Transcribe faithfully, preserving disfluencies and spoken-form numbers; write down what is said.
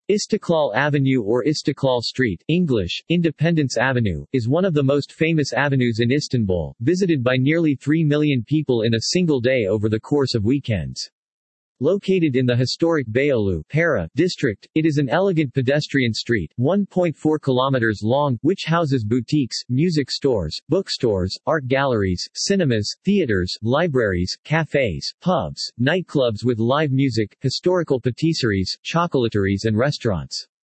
Istiklal Avenue or Istiklal Street, English, Independence Avenue, is one of the most famous avenues in Istanbul, visited by nearly three million people in a single day over the course of weekends. Located in the historic Beyoğlu Para district, it is an elegant pedestrian street, one point four kilometers long, which houses boutiques, music stores, bookstores, art galleries, cinemas, theaters, libraries, cafes, pubs, nightclubs with live music, historical patisseries, chocolateries and restaurants.